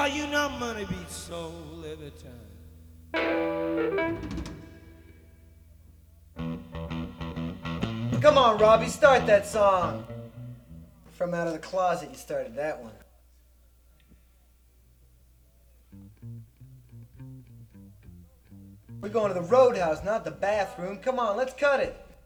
you know money beats soul every time. Come on, Robbie, start that song. From Out of the Closet, you started that one. We're going to the roadhouse, not the bathroom. Come on, let's cut it.